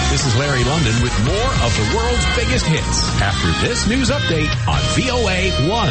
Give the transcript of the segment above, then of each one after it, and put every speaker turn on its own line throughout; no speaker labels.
This is Larry London with more of the world's biggest hits after this news update on VOA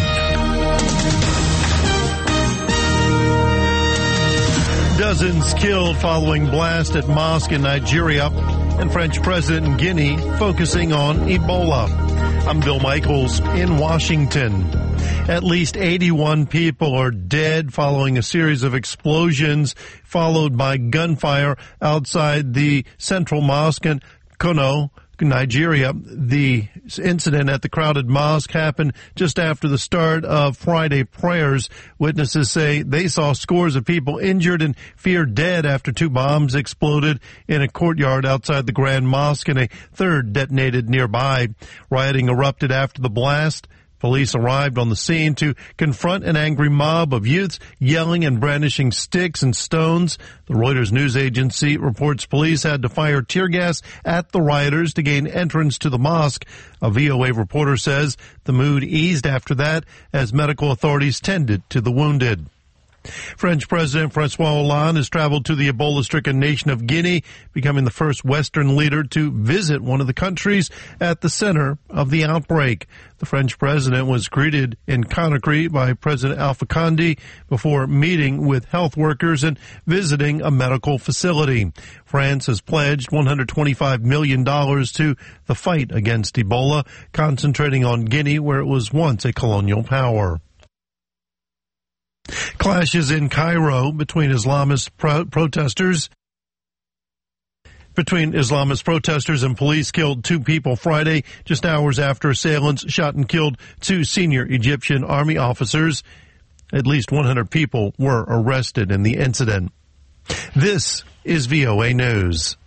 1.
Dozens killed following blast at mosque in Nigeria, and French President Guinea focusing on Ebola. I'm Bill Michaels in Washington. At least 81 people are dead following a series of explosions followed by gunfire outside the central mosque in Kano, Nigeria. The incident at the crowded mosque happened just after the start of Friday prayers. Witnesses say they saw scores of people injured and feared dead after two bombs exploded in a courtyard outside the Grand Mosque and a third detonated nearby. Rioting erupted after the blast. Police arrived on the scene to confront an angry mob of youths yelling and brandishing sticks and stones. The Reuters news agency reports police had to fire tear gas at the rioters to gain entrance to the mosque. A VOA reporter says the mood eased after that as medical authorities tended to the wounded. French President François Hollande has traveled to the Ebola-stricken nation of Guinea, becoming the first Western leader to visit one of the countries at the center of the outbreak. The French president was greeted in Conakry by President Alpha Conde before meeting with health workers and visiting a medical facility. France has pledged $125 million to the fight against Ebola, concentrating on Guinea, where it was once a colonial power. Clashes in Cairo between Islamist protesters and police killed two people Friday, just hours after assailants shot and killed two senior Egyptian army officers. At least 100 people were arrested in the incident. This is VOA News.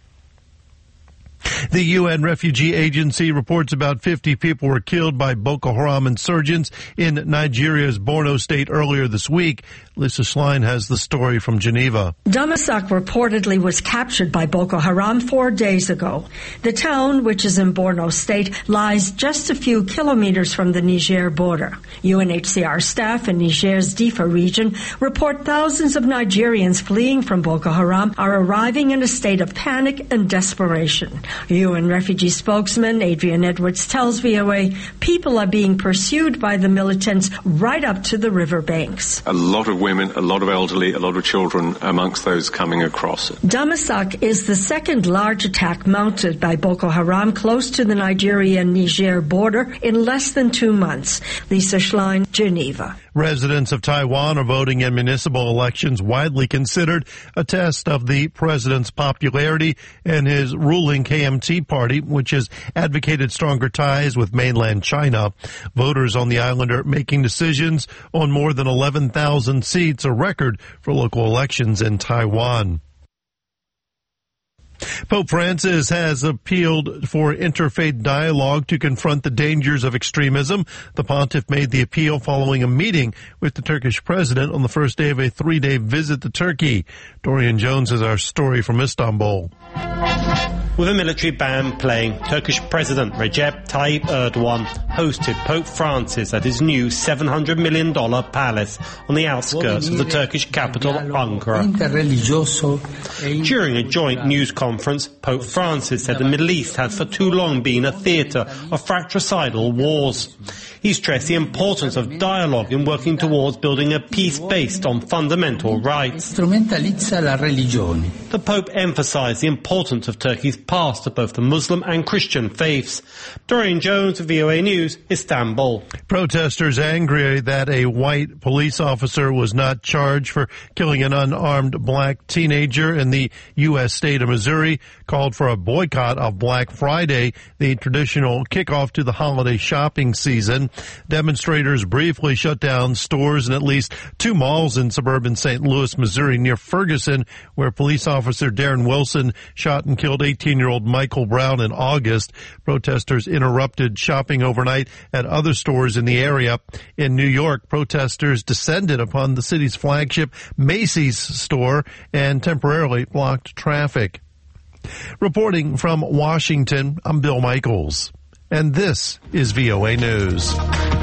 The UN Refugee Agency reports about 50 people were killed by Boko Haram insurgents in Nigeria's Borno state earlier this week. Lisa Schlein has the story from Geneva.
Damasak reportedly was captured by Boko Haram 4 days ago. The town, which is in Borno state, lies just a few kilometers from the Niger border. UNHCR staff in Niger's Difa region report thousands of Nigerians fleeing from Boko Haram are arriving in a state of panic and desperation. UN refugee spokesman Adrian Edwards tells VOA people are being pursued by the militants right up to the riverbanks.
A lot of women, a lot of elderly, a lot of children amongst those coming across.
Damasak is the second large attack mounted by Boko Haram close to the Nigeria-Niger border in less than 2 months. Lisa Schlein, Geneva.
Residents of Taiwan are voting in municipal elections widely considered a test of the president's popularity and his ruling KMT party, which has advocated stronger ties with mainland China. Voters on the island are making decisions on more than 11,000 seats, a record for local elections in Taiwan. Pope Francis has appealed for interfaith dialogue to confront the dangers of extremism. The pontiff made the appeal following a meeting with the Turkish president on the first day of a 3-day visit to Turkey. Dorian Jones has our story from Istanbul.
With a military band playing, Turkish President Recep Tayyip Erdogan hosted Pope Francis at his new $700 million palace on the outskirts of the Turkish capital, Ankara. During a joint news conference, Pope Francis said the Middle East has for too long been a theatre of fratricidal wars. He stressed the importance of dialogue in working towards building a peace based on fundamental rights. The Pope emphasized the importance of Turkey's past to both the Muslim and Christian faiths. Dorian Jones, VOA News, Istanbul.
Protesters angry that a white police officer was not charged for killing an unarmed black teenager in the U.S. state of Missouri called for a boycott of Black Friday, the traditional kickoff to the holiday shopping season. Demonstrators briefly shut down stores in at least 2 malls in suburban St. Louis, Missouri, near Ferguson, where police officer Darren Wilson shot and killed 18-year-old Michael Brown in August. Protesters interrupted shopping overnight at other stores in the area. In New York, protesters descended upon the city's flagship Macy's store and temporarily blocked traffic. Reporting from Washington, I'm Bill Michaels, and this is VOA News.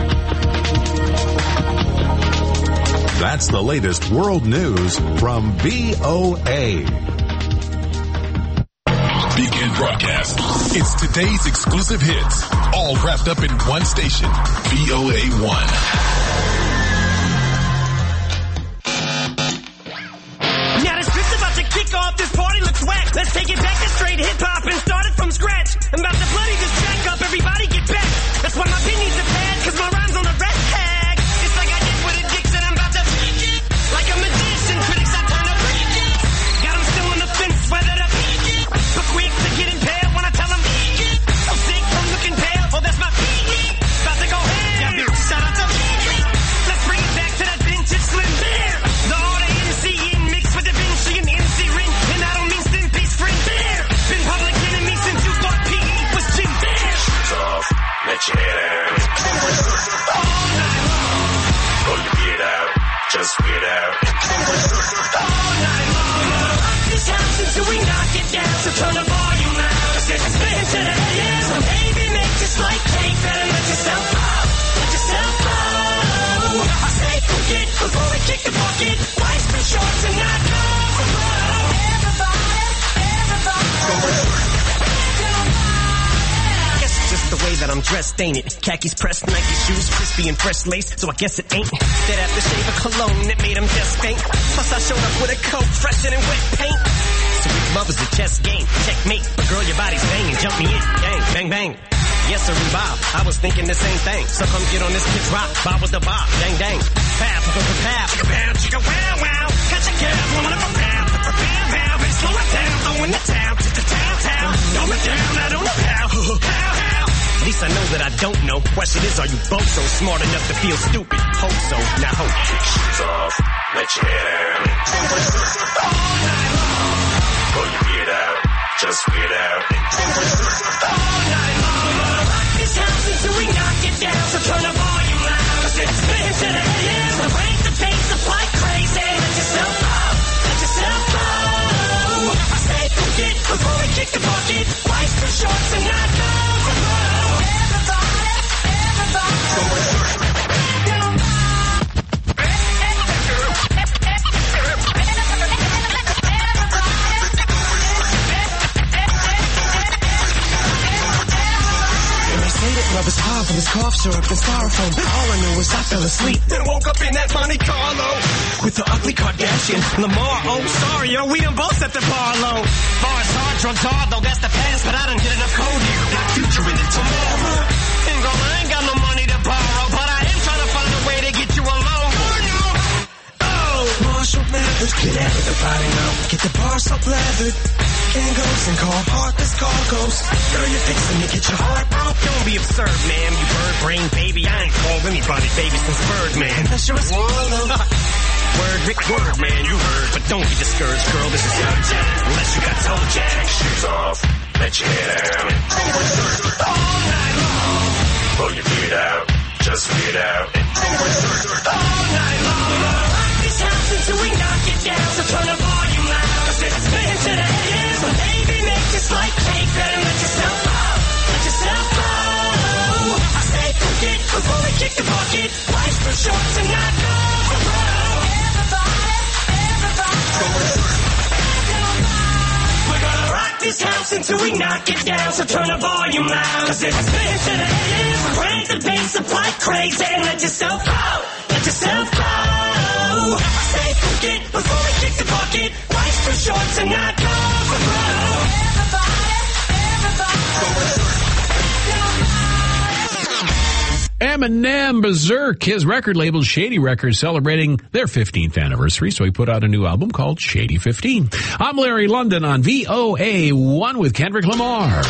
That's the latest world news from VOA.
Weekend broadcast. It's today's exclusive hits, all wrapped up in one station, VOA1.
Now the strip's about to kick off, this party looks whack. Let's take it back to straight hip-hop and start it from scratch. I'm about to bloody this track up, everybody get back. That's why my pin needs a pad, cause my rhyme's on the red tag. It's like I did with Addiction, I'm about to freak it. Like a magician, critics I turn up freak it. Got them still on the fence, whether to peek it. But quick to get impaled when I tell them peek it. So sick from looking pale, oh that's my peek it. About to go ham, shout out to peek it. Let's bring it back to that vintage Slim Bear. The order MC in mixed with Da Vinci and MC Rin. And I don't mean Stimpy's friend Bear. Been public enemy since you thought PE was Jim Bear.
Shoes off, let your head out.
All night long.
Pull your beard out, just weird out.
All night long. Rock this house until we knock it down. So turn the volume loud. Cause it's spin to the AM. So baby, make this like cake. Better let yourself out. Let yourself go. I say forget before we kick the bucket. Life's been short tonight. Go. Guess it's just the way that I'm dressed, ain't it? Khakis pressed, Nike shoes, crispy and fresh lace. So I guess it ain't that aftershave of cologne that made them just faint. Plus I showed up with a coat fresher than wet paint. So if love is a chess game, checkmate. But girl, your body's banging, jump me in, bang, bang, bang. Yes, sir, Bob. I was thinking the same thing. So come get on this kid's rock. Bob with the bob. Dang, dang. Pow, pow, pow, pow. Chicka, pow, chicka, wow, wow. Catch a cab, woman of a pow. Pow, pow, bitch, slow it down. Throw in the town. To the town, town. Throw it down, I don't know how. How, how. At least I know that I don't know. Question is, are you both so smart enough to feel stupid? Hope so. Now hope.
Shoes off, let your head out.
All night long.
Pull your beard out, just weird out.
All night long. Rock this house until we knock it down. So turn the volume loud. Cause it's spin to the AM. So break the pace up like crazy. Let yourself out. Let yourself go. I say forget before we kick the bucket. Life's too short to not go.
Love is hard from his cough syrup and styrofoam. All I knew was I fell asleep.
Then woke up in that Monte Carlo
with the ugly Kardashian.
Lamar, oh sorry, yo, we done both set the bar low. Bars hard, drugs hard, though that's the past, but I done get enough cold here. Got future in it tomorrow. And girl, I ain't got no money to borrow, but I am trying to find a way to get you alone. Oh,
Marshall Mathers, get after the body now. Get the bar so leathered. Kangos and call heartless cargoes. Girl, you're fixing to get your heart broke.
Don't be absurd, ma'am, you bird brain baby. I ain't called anybody baby since Birdman.
Unless you're a swallow.
Word, Rick, word, man, you heard. But don't be discouraged, girl, this is your jam. Unless you got toe jam.
Shoes off, let your head out.
All night long.
Pull your beard out, just weird out.
All night long. Rock this house until we knock it down. So turn the volume loud. Cause it's spin to the AM. So baby, make this like cake. Better let yourself out. Let yourself go. I say forget before we kick the bucket. Life's too short to not go. We're gonna rock this house until we knock it down. So turn the volume loud. Cause it's spin to the AM. Crank the bass up like crazy. And let yourself out. Let yourself go. I say forget before we kick the bucket. Life's too short to not go.
Eminem Berserk, his record label Shady Records, celebrating their 15th anniversary, so he put out a new album called Shady 15. I'm Larry London on VOA1 with Kendrick Lamar.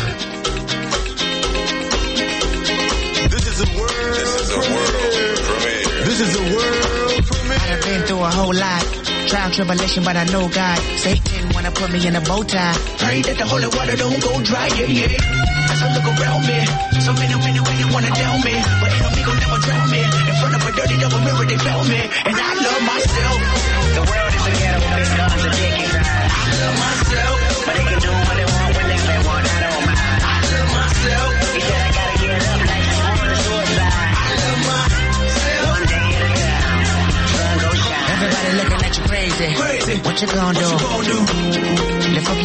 This is a world premiere. This is a world premiere.
I've been through a whole lot. Trial, tribulation, but I know God. Satan wanna put me in a bow tie. Pray that the holy water don't go dry, yeah. As I look around me, so many ways wanna down me, but enemy gon' never drown me. In front of a dirty double mirror, they found me, and I love myself. The world is a ghetto with big guns and dick inside. I love myself, but they can do what they want when they play one. I don't mind. I love myself. He said I gotta get up like the suicide. I love myself. One day at a time, sun go shine. Everybody looking at you crazy. What you gonna do? Lift up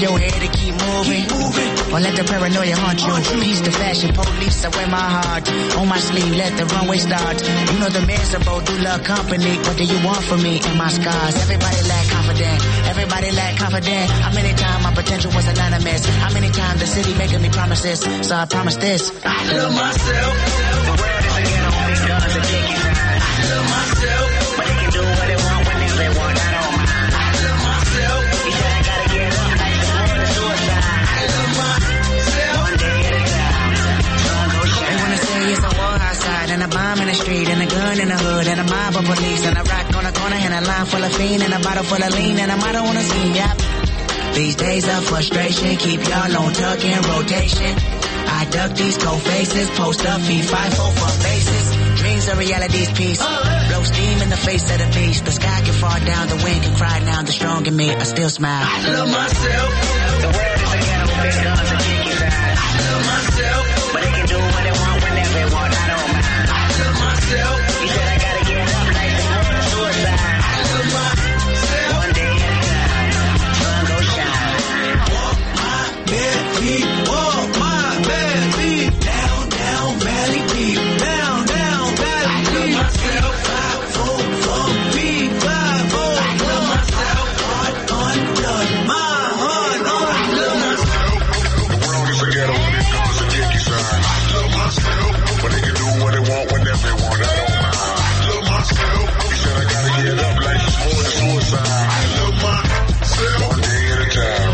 your head and keep moving. Or let the paranoia haunt you. Peace to fashion police, I wear my heart on my sleeve, let the runway start. You know the miserable do love company. What do you want from me and my scars? Everybody lack confident. Everybody lack confident. How many times my potential was anonymous? How many times the city making me promises? So I promise this. I love myself. The world is again on big guns and dicky signs. I love myself. But they can do what they want whenever they want. I don't mind. I love myself. You said I gotta get up like the world is suicide. I love myself. One day at a time. Sun go shine. They wanna say it's a war outside and a bomb in the street and a gun in the hood and a mob of police and a rock on the corner and a line full of fiend and a bottle full of lean and a motto on the scene. Yep. These days of frustration keep y'all on tuck in rotation. I duck these cold faces, post up, feed 5-4 for faces. Dreams are reality's piece. Blow steam in the face of the beast. The sky can fall down, the wind can cry now. The strong in me, I still smile. I love myself. The world is a ghetto with big guns and dicky signs. I love myself. But they can do what they want whenever they want. I don't mind. I love myself. You said I gotta get up like the world is suicide. I love myself. One day at a time. Sun go shine. Walk my bare feet. Walk my bare feet. Down, down, valley peak. Down, down, valley peak. I love myself. 5-4 from me. 5-4. I love myself. Heart undone. My heart on. I love myself.
The world is a ghetto with big guns and dicky signs. I love myself. But they can do what they want whenever they want. I don't mind. I love myself. You said I gotta get up like it's more than suicide. I love myself. One day at a time.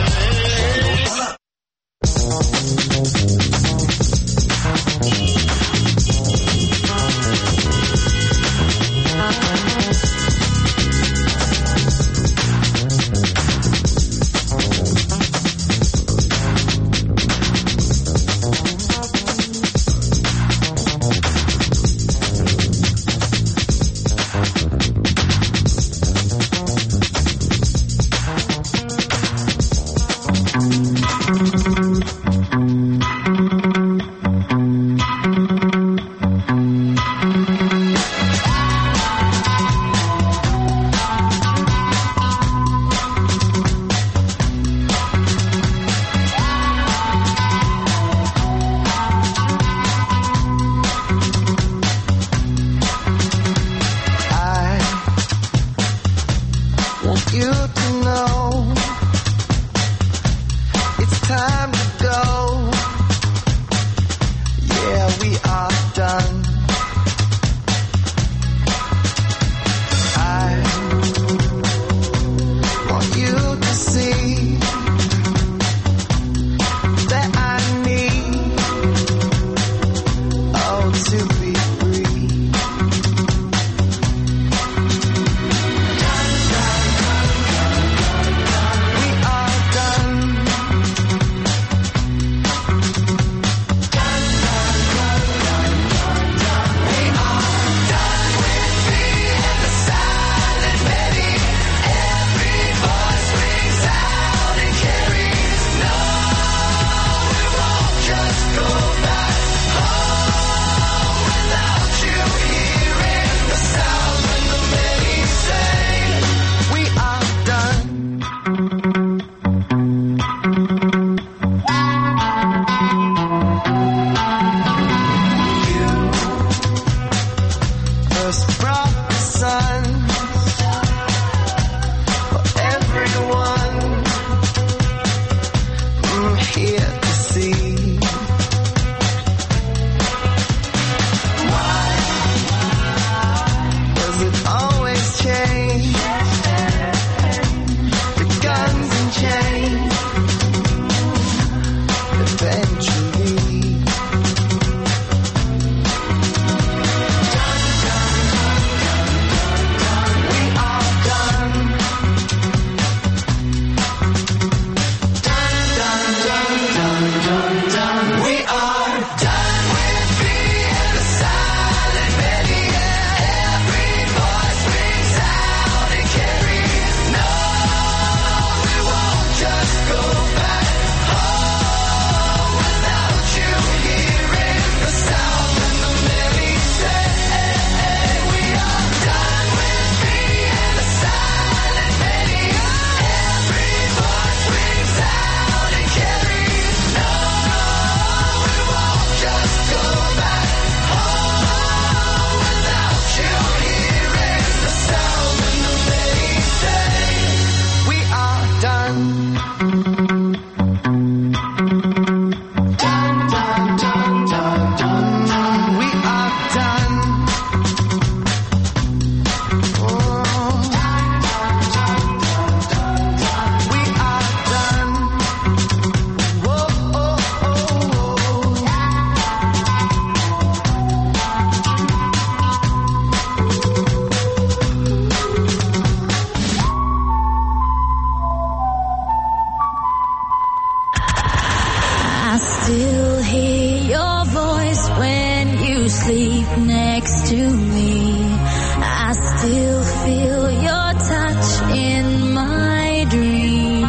still hear your voice when you sleep next to me. I still feel your touch in my dream.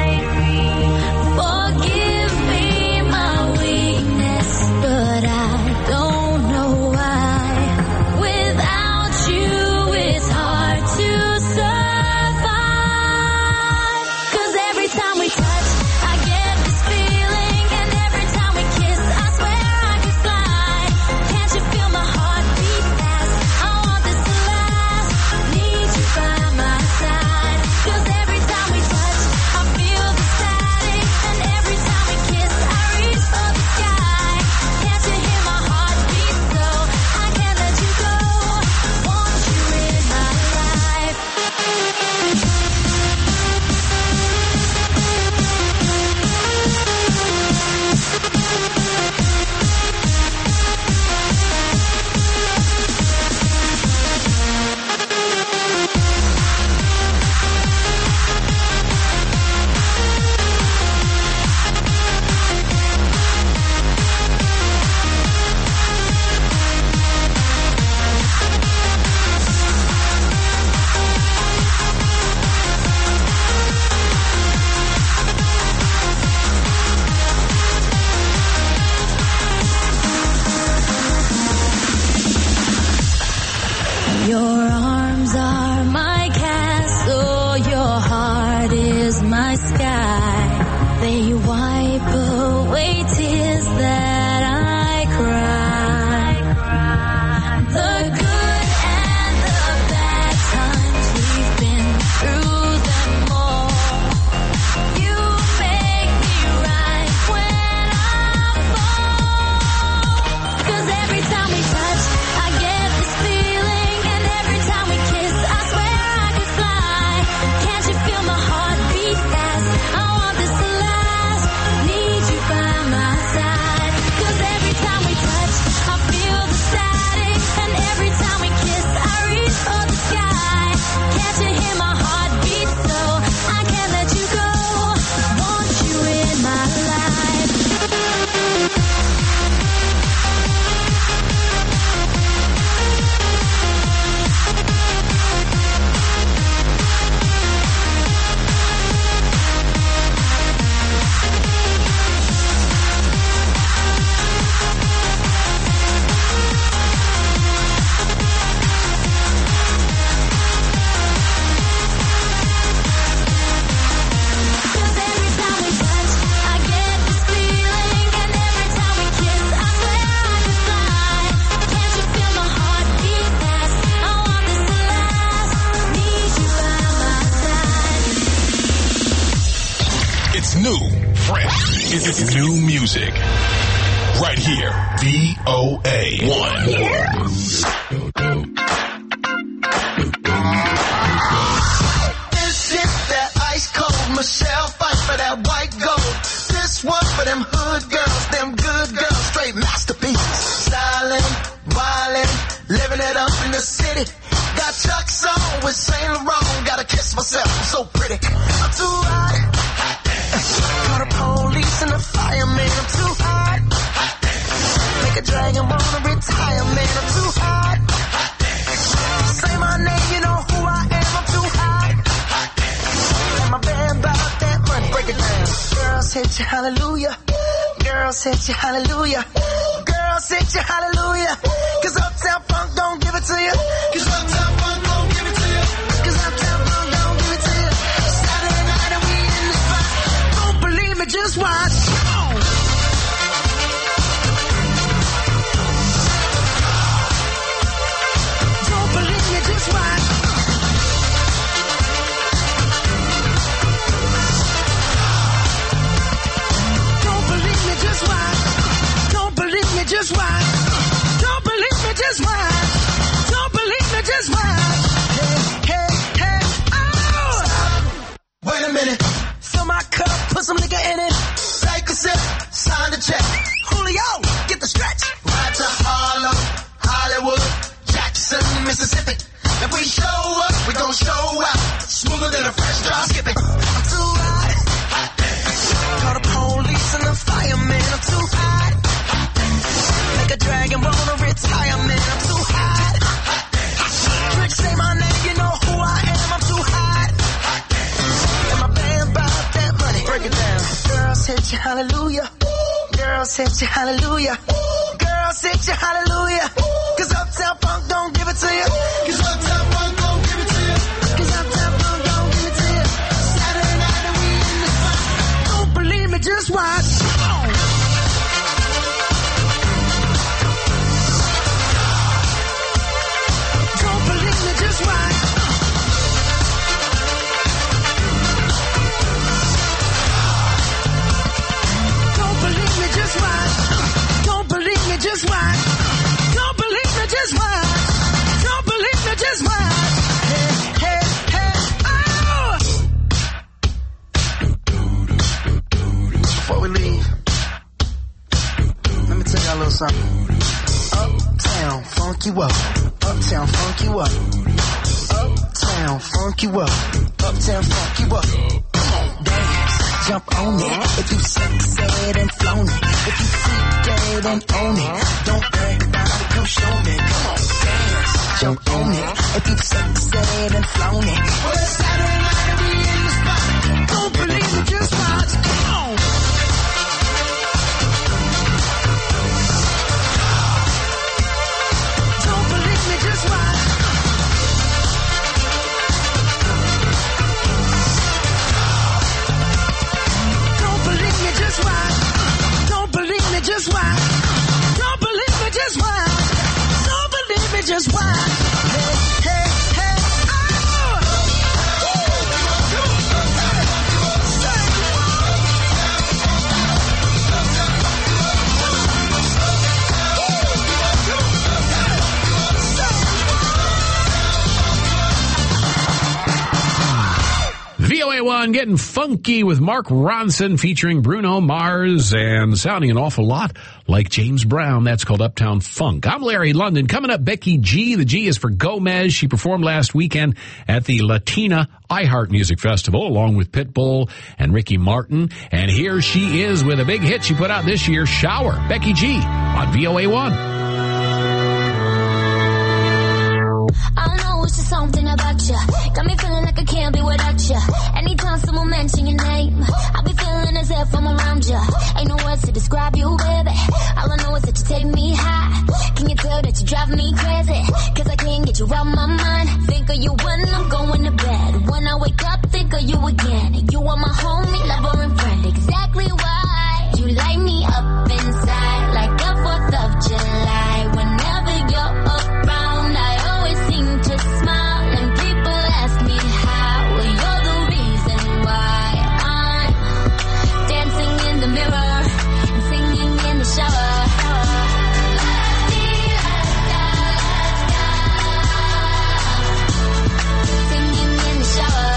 Forgive me my weakness, but I don't know why. Without you, it's hard to survive. 'Cause every time we touch, I get this feeling, and every time we kiss, I swear I could fly. Can't you feel my heart beat fast? I want this to last. Need you by my side. 'Cause every time we touch, I feel the static, and every time we kiss, I reach for the sky. Can't you hear my heart beat so? I can't let you go. Want you in my life. Your arms are my castle, your heart is my sky. They wipe away tears that I cry. The good and the bad times, we've been through them all. You make me right when I fall. 'Cause every time we touch, I get this feeling, and every time we kiss, I swear I could fly. Can't you feel my heart beat fast? I want this to last. Need you by my side. 'Cause every time we touch, I feel the static, and every time we kiss, I reach for the sky. Can't you hear my heart beat so? I can't let you go. Want you in my life.
It's new, fresh. It's new music. Right here, VOA1.
This is that ice cold Michelle fight for that white gold. This one for them hood girls, them good girls, straight masterpieces. Stylin', wildin', living it up in the city. Got Chuck's on with Saint Laurent. Gotta kiss myself, I'm so pretty. I'm too hot. Call the police and the fireman. I'm too hot. Make a dragon wanna retire, man. I'm too hot. Say my name, you know who I am. I'm too hot. And my band about that money. Break it down. Girls hit you, hallelujah. Girls hit you, hallelujah. Girls hit you, hallelujah. 'Cause Uptown Funk don't give it to you. 'Cause Uptown Funk don't give it to you. 'Cause Uptown Funk don't give it to you. Saturday night and we in the spot. Don't believe me, just watch. Don't believe me, just watch. Don't believe me, just watch. Don't believe me, just watch. Don't believe me, just watch. Don't believe me, just watch. Hey, hey, hey, oh! Wait a minute. Fill my cup, put some nigga in it. Take a hallelujah. Girls hit you hallelujah. Girls hit you hallelujah. 'Cause Uptown Funk don't give it to you. 'Cause Uptown Funk don't give it to you. 'Cause Uptown Funk don't give it to you. Saturday night and we in the spot. Don't believe me, just watch. Come on. Don't believe me, just watch. Don't believe me, just watch. Don't believe me, just watch. Don't believe me, just watch. Don't believe me, just watch. Hey, hey, hey, oh! Before we leave, let me tell y'all a little something. Uptown, funk you up. Uptown, funk you up. Uptown, funk you up. Uptown, funk you up. Come on, dance, jump on it. If you succeed and flown it. If you freak dead and own it. Don't brag about it, come show me. Come on, dance, jump on it. If you succeed and flown it. Well, it's Saturday night and we in the spot. Don't believe me, just watch. Come on. Don't believe me, just watch. Don't believe me, just watch. Don't believe me, just watch. Don't believe me, just watch. Don't believe me, just watch. Hey, hey, hey, oh!
VOA1 getting funky with Mark Ronson featuring Bruno Mars and sounding an awful lot like James Brown. That's called Uptown Funk. I'm Larry London. Coming up, Becky G. The G is for Gomez. She performed last weekend at the Latina iHeart Music Festival along with Pitbull and Ricky Martin. And here she is with a big hit she put out this year, Shower. Becky G on VOA1.
I don't know, it's just something about you. Got me feeling like I can't be without you. Anytime someone mention your name, I be feeling as if I'm around you. Ain't no words to describe you, baby. All I know is that you take me high. Can you tell that you drive me crazy? 'Cause I can't get you out my mind. Think of you when I'm going to bed. When I wake up, think of you again. You are my homie, lover, and friend. Exactly why you light me up inside like the 4th of July. Whenever you're around, I always seem to smile, and people ask me how. Well, you're the reason why I'm dancing in the mirror and singing in the shower. Singing in the shower.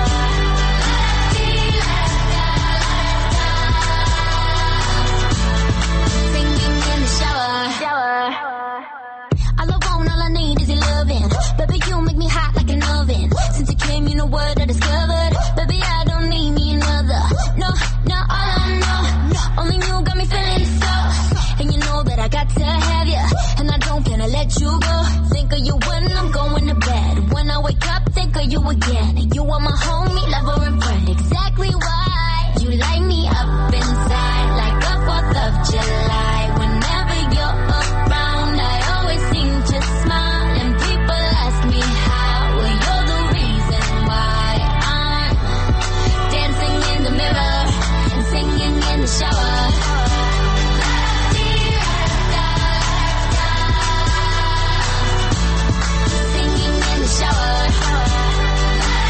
Singing in the shower. All I want, all I need is your loving. Baby, you make me hot like an oven. Since you came, you know what I discovered. Baby, I don't need me another. No, no, all I know. Only you got me feeling so. And you know that I got to have you. And I don't plan to let you go. Think of you when I'm going to bed. When I wake up, think of you again. You are my homie, lover, and friend. Exactly why you light me up inside like the 4th of July. Whenever you're around, I always seem to smile, and people ask me how. Well, you're the reason why I'm dancing in the mirror and singing in the shower. Singing in the shower.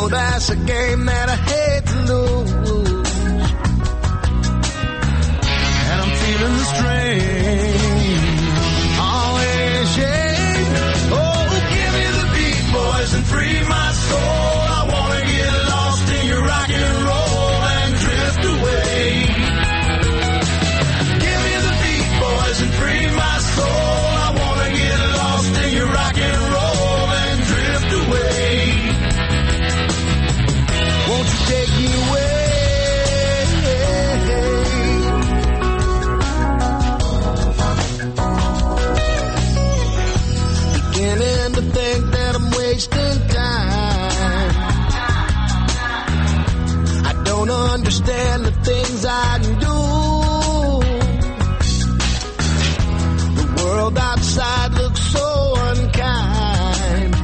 know that's a game that I hate to lose. And I'm feeling the strain. Always, yeah. Oh, give me the beat, boys, and free my soul. I wanna get lost in your rock and roll and drift away. Give me the beat, boys, and free my soul. I wanna get lost in your rock and roll and drift away. Won't you take me away? Beginning to think that I'm wasting time. I don't understand the things I can do. The world outside looks so unkind.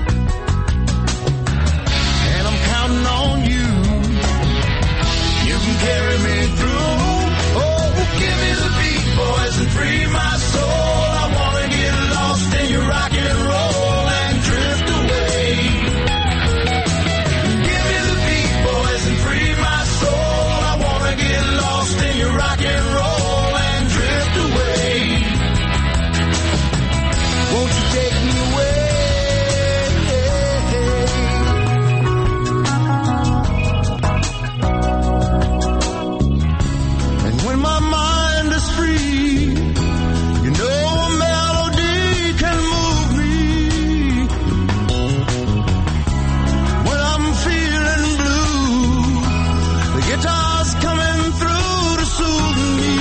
And I'm counting on you. You can carry me through. Oh, give me the beat, boys, and free my soul. I wanna get lost in your rock and roll and drift away. Give me the beat, boys, and free my soul. I wanna get lost in your rock and roll and drift away. Won't you take me away? And when my mind is free, you know a melody can move me. When I'm feeling blue, the guitar's coming through to soothe me.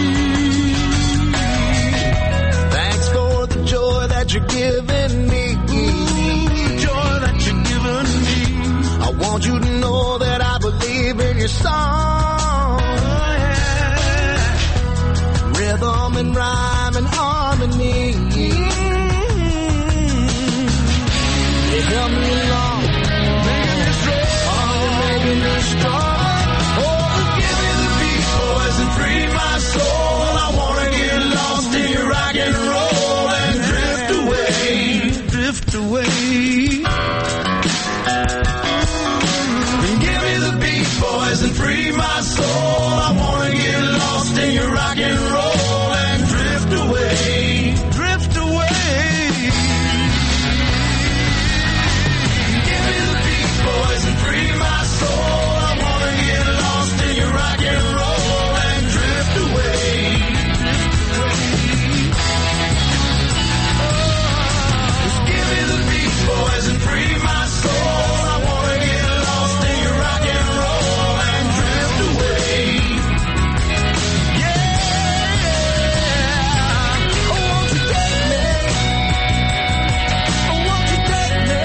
Thanks for the joy that you're giving me. Joy that you're giving me. I want you to know that I believe in your song. Rhythm and rhyme and harmony. They help me along, making me strong. Oh, you're making me strong. Oh, give me the beat, boys, and free my soul. I wanna get lost in your rock and roll and drift away. Drift away. And give me the beat, boys, and free my soul. I wanna get lost in your rock and roll and drift away. Drift away. Give me the beat, boys, and free my soul. I wanna get lost in your rock and roll and drift away. Just give me the beat, boys, and free my soul. I wanna get lost in your rock and roll and drift away. Yeah. Oh, won't you take me? Oh, won't you take me?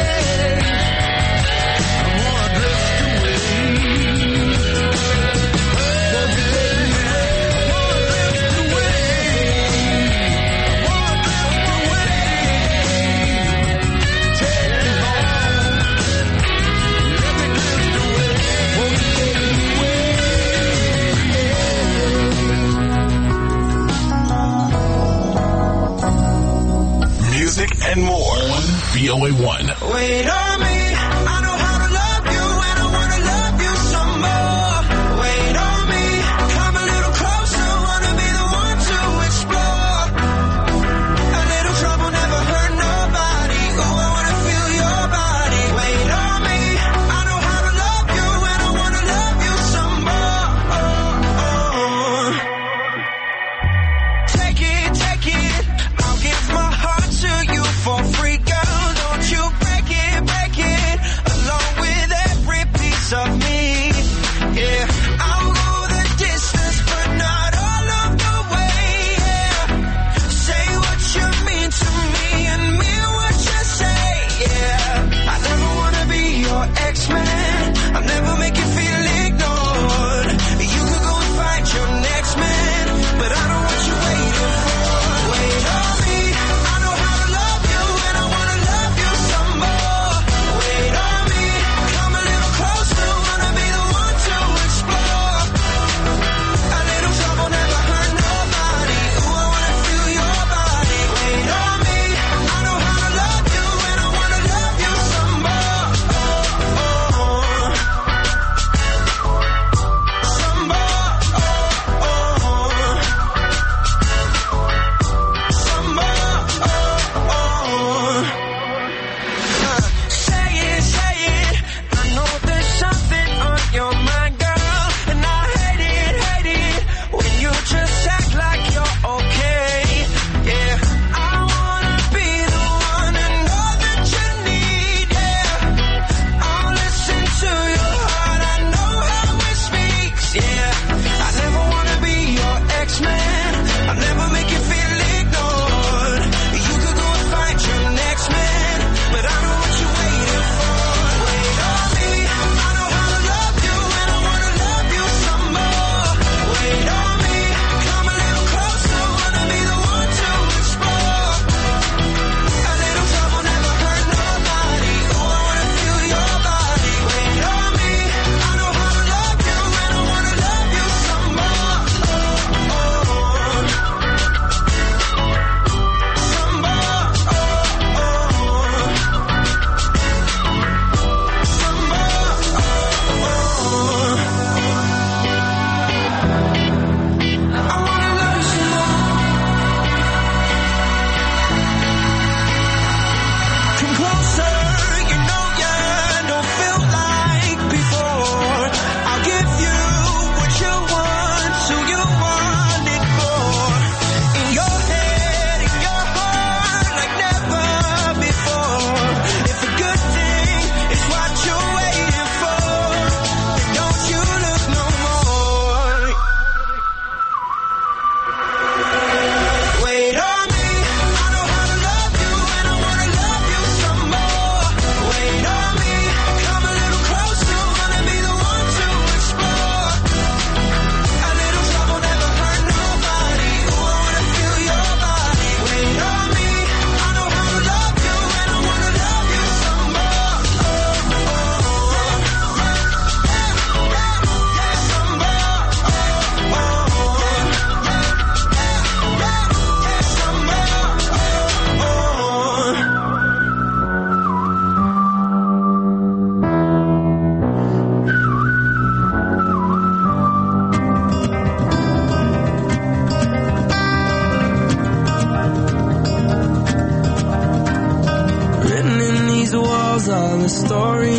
I wanna drift away. Won't you take me? I wanna drift away. I wanna drift away. Take me home. Let me drift away. Won't you take me away?
Music and more on VOA1.
Wait on me, I know how to love you and I wanna love you some more. Wait on me, come a little closer, wanna be the one to explore. A little trouble never hurt nobody, oh I wanna feel your body. Wait on me, I know how to love you and I wanna love you some more. Take it, I'll give my heart to you for free, girl. Don't you break it, along with every piece of me. Yeah, I'll go the distance, but not all of the way. Yeah, say what you mean to me and mean what you say. Yeah, I never wanna be your ex-man. I'll never make you feel ignored. You could go and find your next man, but I don't want you waiting for. Wait on me, I know how to love you and I wanna love you some more. Wait on me, come a little closer, wanna be the one to explore. A little trouble never hurt nobody, ooh I wanna feel your body. Wait on me, I know how to love you and I wanna love you some more.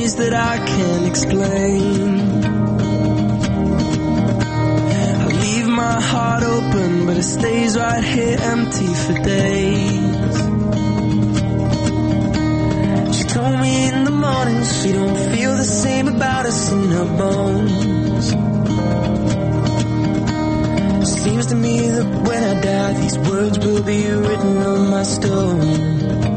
ways that I can't explain. I leave my heart open, but it stays right here empty for days. She told me in the morning she don't feel the same about us in her bones. Seems to me that when I die, these words will be written on my stone.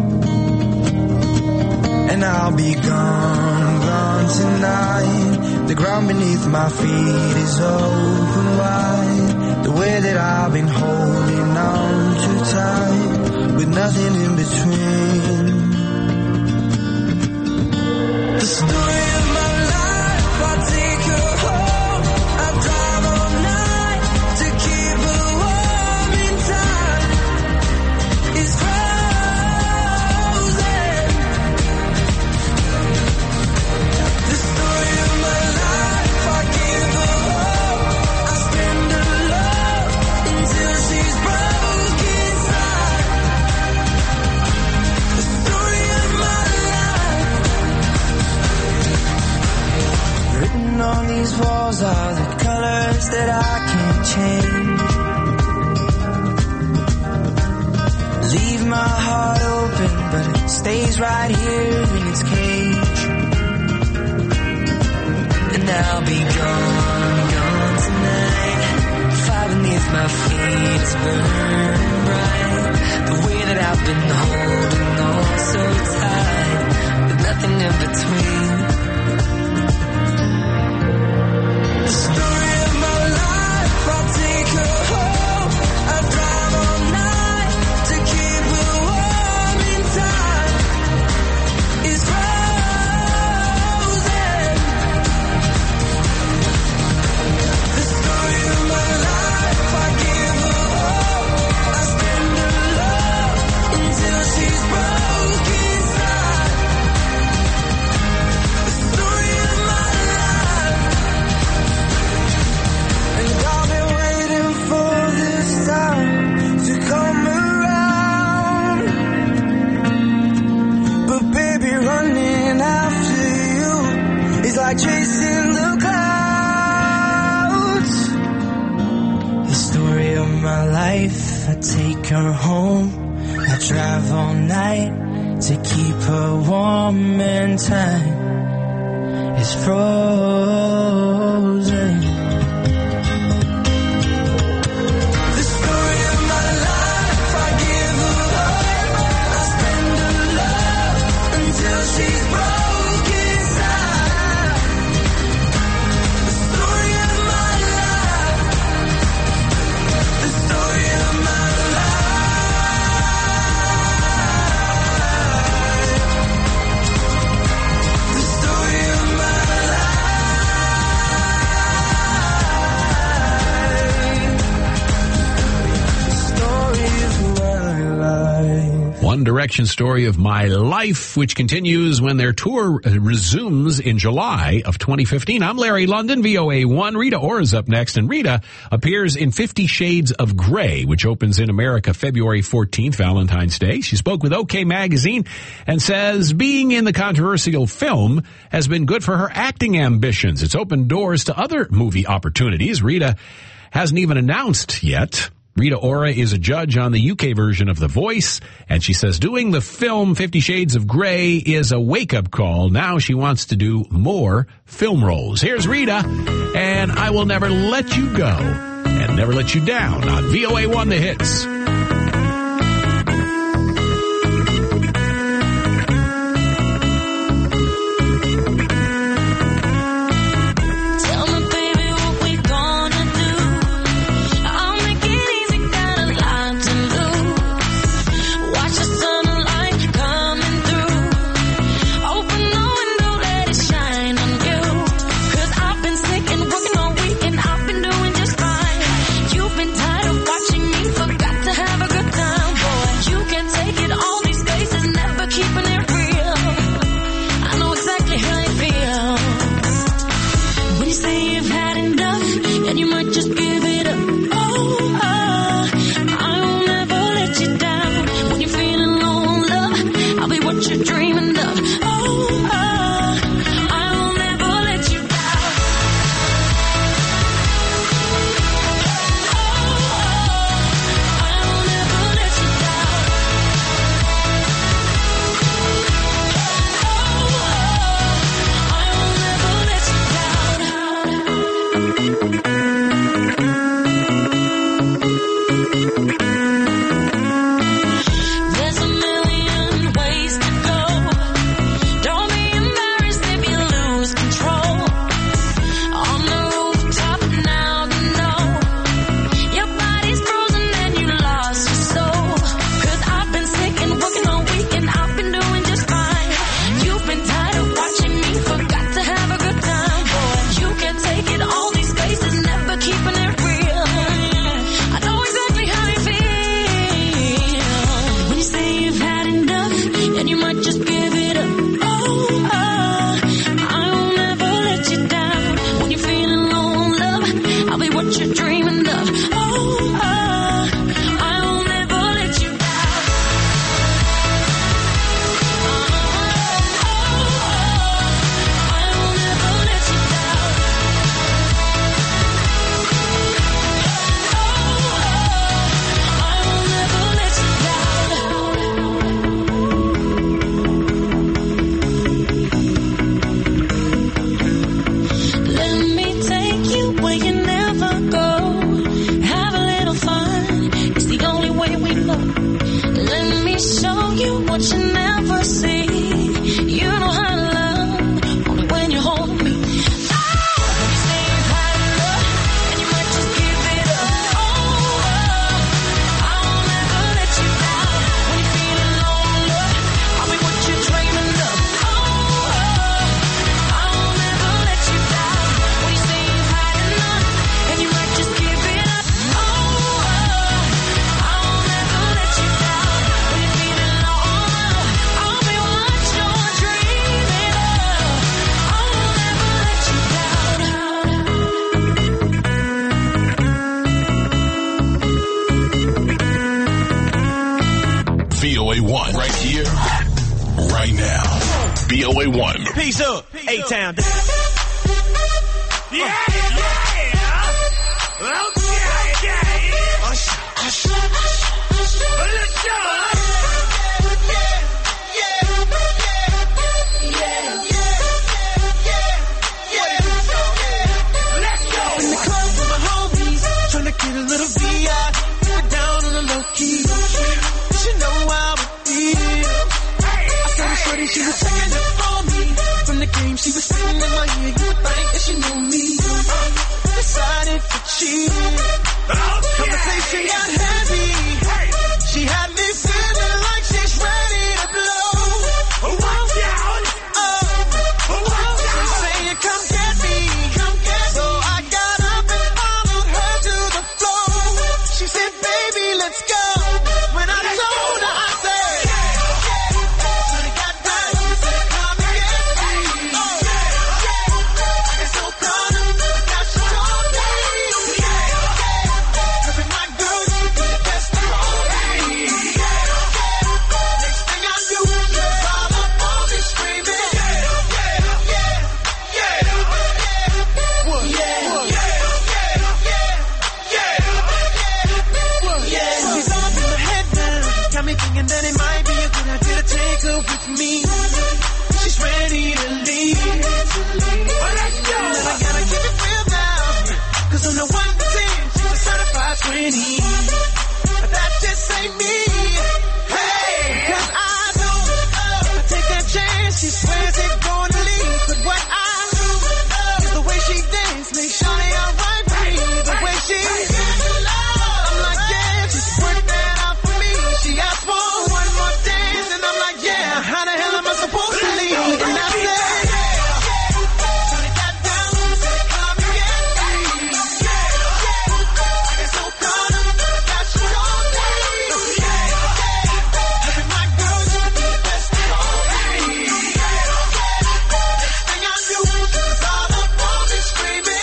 And I'll be gone, gone tonight. The ground beneath my feet is open wide. The way that I've been holding on too tight, with nothing in between. The story of my life, I take her home. I drive all night to keep her warm in time. It's frozen. The story of my life, I give her hope. I spend her love until she's broke inside. The story of my life. Written on these walls are the colors that I can't change. Leave my heart open, but it stays right here in its cage. And I'll be gone, gone tonight. Fire beneath my feet is burning bright. The way that I've been holding on so tight, with nothing in between. The story of my life, I'll take her home. I drive all night to keep her warm in time. It's frozen. The story of my life, I give her hope. I spend her love until she's broke inside. The story of my life. And I've been waiting for this time to come around. But baby, running after you is like chasing the clouds. The story of my life, I take her home. I drive all night to keep her warm and time is frozen. The story of my life, I give her hope. I spend her love until she's broke inside. The story of my life. The story of my life. The story of my
One Direction Story of My Life, which continues when their tour resumes in July of 2015. I'm Larry London, VOA1. Rita Ora's up next, and Rita appears in 50 Shades of Grey, which opens in America February 14th, Valentine's Day. She spoke with OK Magazine and says being in the controversial film has been good for her acting ambitions. It's opened doors to other movie opportunities. Rita hasn't even announced yet. Rita Ora is a judge on the UK version of The Voice, and she says doing the film 50 Shades of Grey is a wake-up call. Now she wants to do more film roles. Here's Rita, and I Will Never Let You Go and Never Let You Down on VOA1 The Hits.
Got to
Peace up, A-Town. Yeah. Let's go. In the club with my homies, trying to get a little VI, get down on the low key. You know how it feels. I saw the shorty, she was taking it for me. From the game, she was sitting in my ear. You would think that she knew me. Decided to cheat. Conversation got heavy. She had me feeling like she's ready to blow. Watch out! She's saying, come get me. So I got up and followed her to the floor. She said, baby, let's go. When I told her, I said, so they got down, said, come and get me. I get so proud of her, now she told me. Every my girl, she be the best of all me. Next thing I knew, she was all up on me screaming. She's all in my head now, got me thinking that it might be a good idea to take her with me. She's ready to leave. Let's go. But I gotta keep it real now, 'cause on the 1 to 10, she's a certified 20. But that just ain't me. Hey, 'cause I know if I take that chance, she swears it's gonna leave. But what I do is the way she dance, make sure they alright with me. The way she I'm like, yeah, just work that out for me. She asked for one more dance, and I'm like, yeah, how the hell am I supposed to leave? And I said, so they got down, said, come and get me. I get so proud of her, now she told me. Every my girl, she be the best of all me. Next thing I knew, she was all up on me screaming.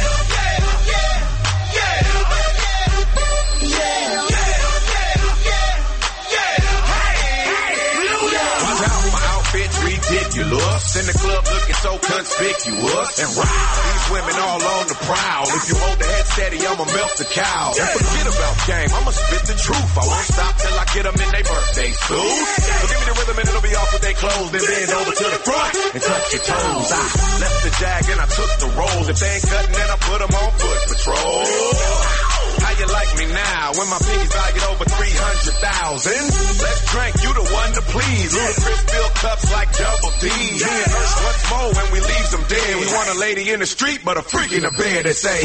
Watch out, my outfit's ridiculous. In the club looking so conspicuous. And wow, these women all on the prowl. If you hold the head steady, I'ma melt the cow. And forget about game, I'ma spit the truth. I won't stop till I get them in their birthday suit. So give me the rhythm and it'll be off with their clothes. Then bend over to the front and touch your toes. I left the jag and I took the rolls. If they ain't cutting, then I put them on foot patrol. How you like me now when my pinkies valued over 300,000? Let's drink, you the one to please. Ludacris fill cups like double D. Me and Ursh once more when we leave them dead. We want a lady in the street, but a freak in the bed that say,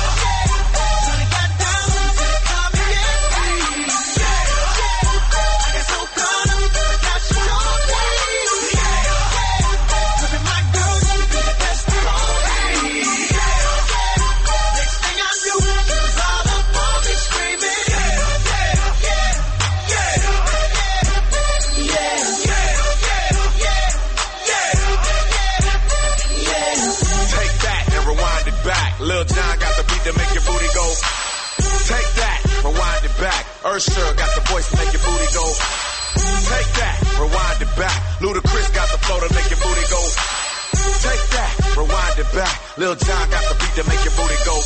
Lil Jon got the beat to make your booty go. Take that, rewind it back. Usher got the voice to make your booty go. Take that, rewind it back. Ludacris got the flow to make your booty go. Take that, rewind it back. Lil Jon got the beat to make your booty go.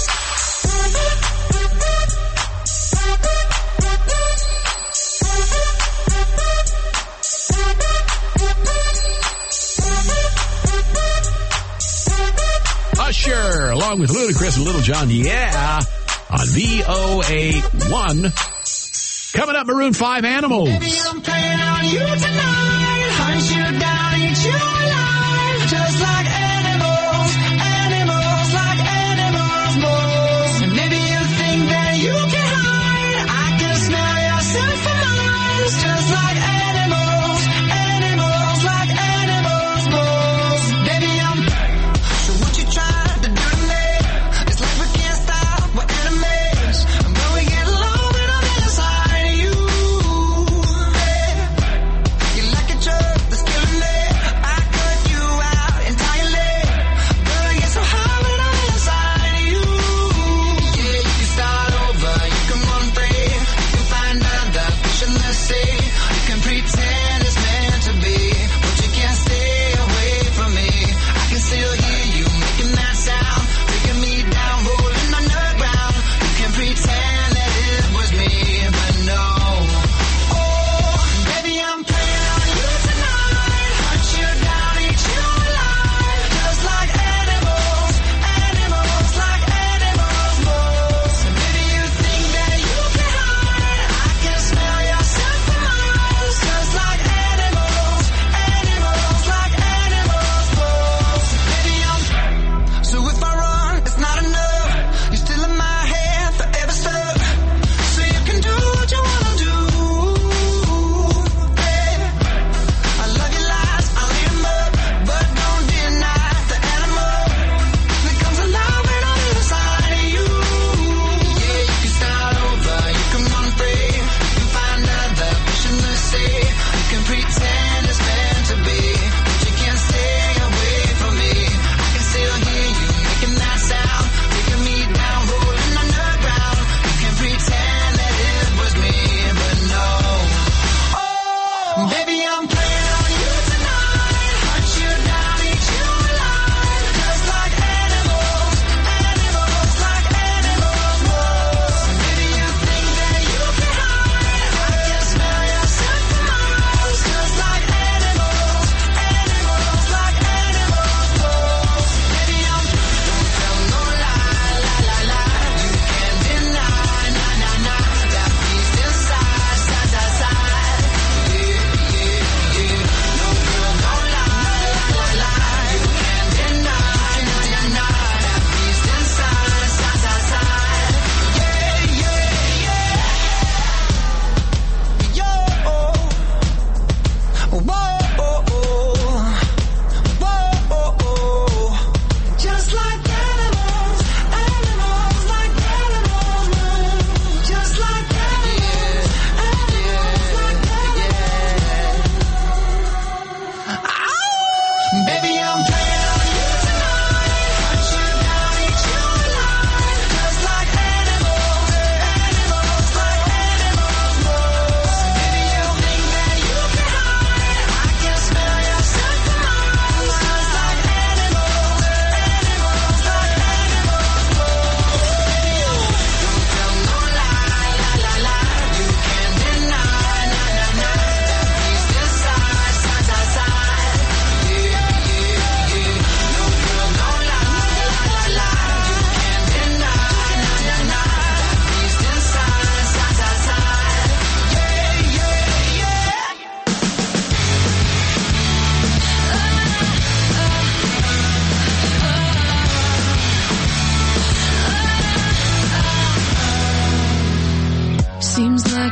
Usher, along with Ludacris and Little John, yeah, on VOA1. Coming up, Maroon 5 Animals.
Baby, I'm playing on you tonight. Hunt you down, eat you alive. Just like animals, animals like animals, moles. And maybe you think that you can hide. I can smell yourself for miles. Just like animals, animals like animals, moles. Baby, I'm so what you trying to do to me? It's like we can't stop, we're enemies. And when we get low, then I'm inside you. You like a drug that's killing me. I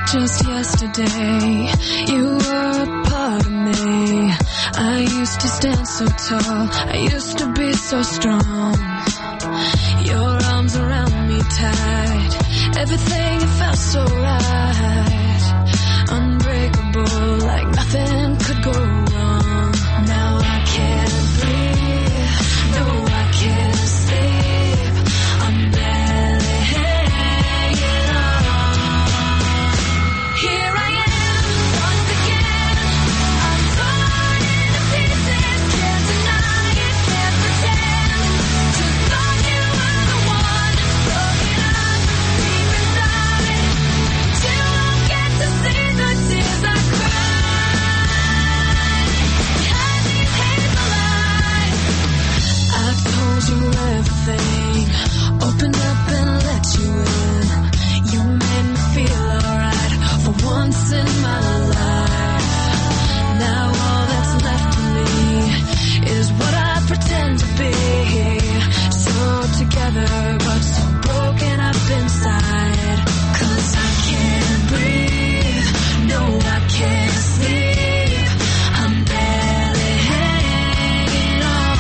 Just yesterday, you were a part of me. I used to stand so tall, I used to be so strong. Your arms around me tight, everything it felt so right. Unbreakable, like nothing could go wrong. Now I can't breathe, no I can't sleep. I'm barely hanging on. Here I am, once again. I'm torn into pieces, can't deny it, can't pretend. Just thought you were the one, broken up deep inside. But you won't get to see the tears I cried behind these hazel eyes. I've told you everything, opened up and let you in. You made me feel alright for once in my life. Now all that's left of me is what I pretend to be. So together but so broken up inside. 'Cause I can't breathe, no I can't sleep. I'm barely hanging on.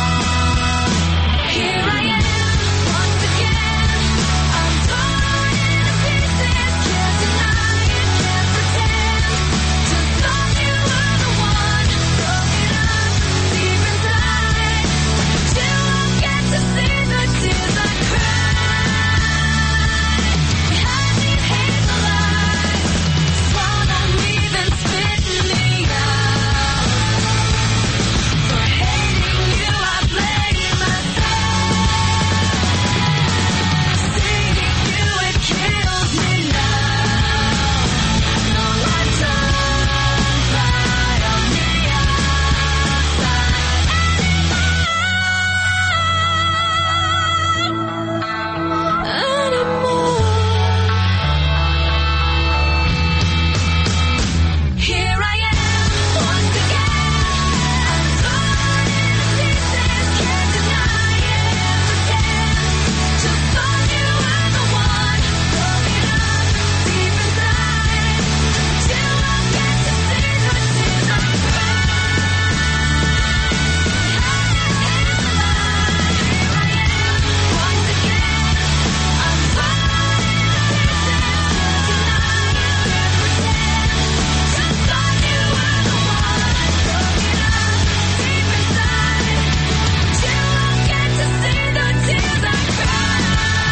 Here I am, once again. I'm torn into pieces, can't deny it, can't pretend. Just thought you were the one, broken up deep inside. But you won't get to see the tears I cried behind these hazel eyes. Swallow me, then spit me out. For hating you, I blame myself. Seeing you, it kills me now. No, I don't cry on the outside anymore. Here I am, once again. I'm torn into pieces, can't deny it, can't pretend. Just thought you were the one, broken up deep inside. But you won't get to see the tears I cried behind these hazel eyes. Here I am, once again. I'm torn into pieces, can't deny it, can't pretend. Just thought you were the one, broken up deep inside. But you won't get to see the tears I cried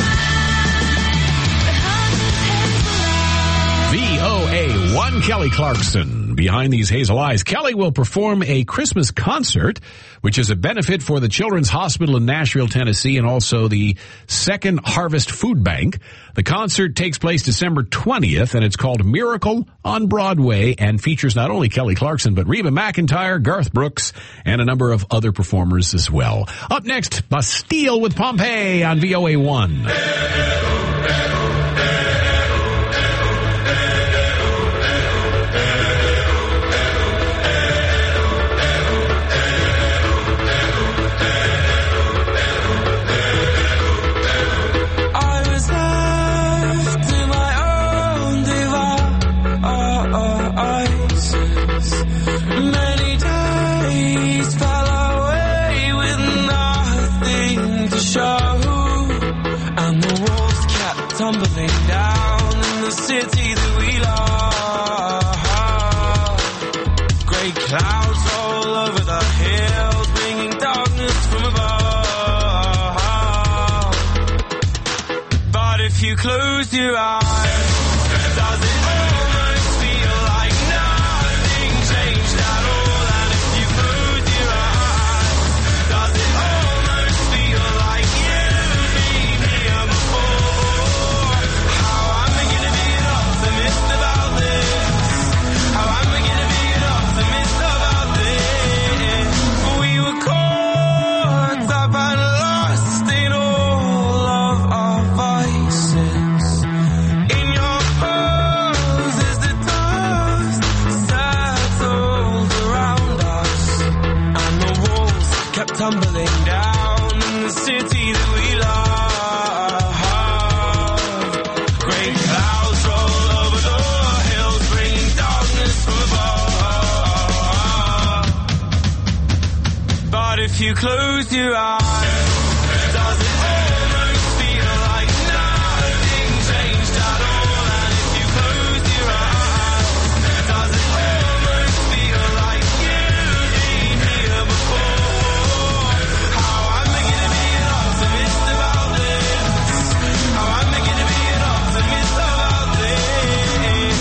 behind these hazel eyes.
VOA1 Kelly Clarkson. Behind these hazel eyes, Kelly will perform a Christmas concert, which is a benefit for the Children's Hospital in Nashville, Tennessee, and also the Second Harvest Food Bank. The concert takes place December 20th, and it's called Miracle on Broadway, and features not only Kelly Clarkson, but Reba McEntire, Garth Brooks, and a number of other performers as well. Up next, Bastille with Pompeii on VOA1.
I was left to my own devices. Many days fell away with nothing to show, and the walls kept tumbling down in the city that we love. Grey clouds all over the hills, bringing darkness from above. But if you close your eyes, does it almost feel like nothing changed at all? And if you close your eyes, does it almost feel like you've been here before? How am I gonna be an optimist about this? How am I gonna be an optimist about this? We were caught up and lost in all of our vices. In your pose
close your eyes, does it almost feel like nothing changed at all? And if you close your eyes, does it almost feel like you've been here before? How I'm making to be an optimist about this. How I'm making to be an optimist about this.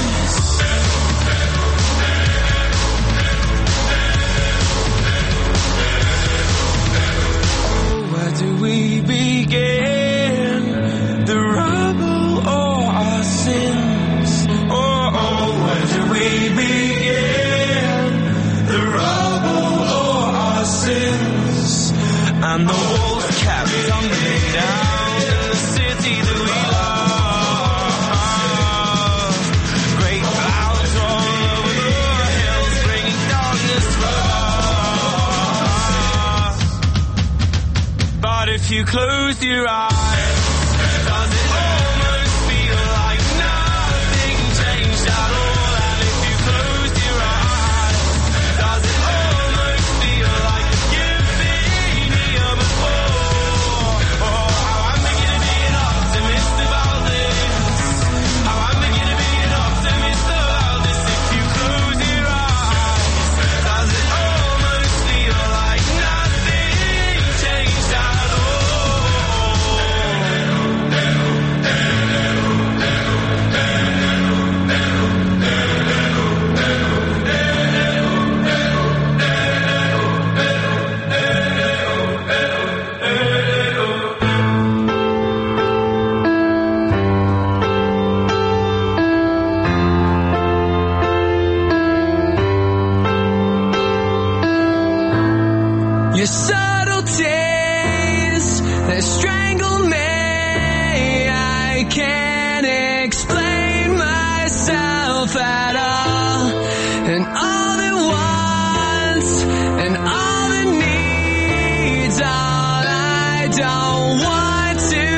Where do we begin? The rubble or our sins? Where do we begin? The rubble or our sins? And the walls kept tumbling down in the city that we love. Great clouds roll over the hills, bringing darkness for us. But if you close your eyes, does it almost feel like nothing changed at all? And if you close your eyes, does it almost feel like you've been here before? Oh, how I'm making to be an optimist about this. How I'm making to be an optimist about this. If you close your eyes, does it almost feel like nothing changed at all? Your subtleties, they strangle me. I can't explain myself at all. And all the wants and all the needs, all I don't want to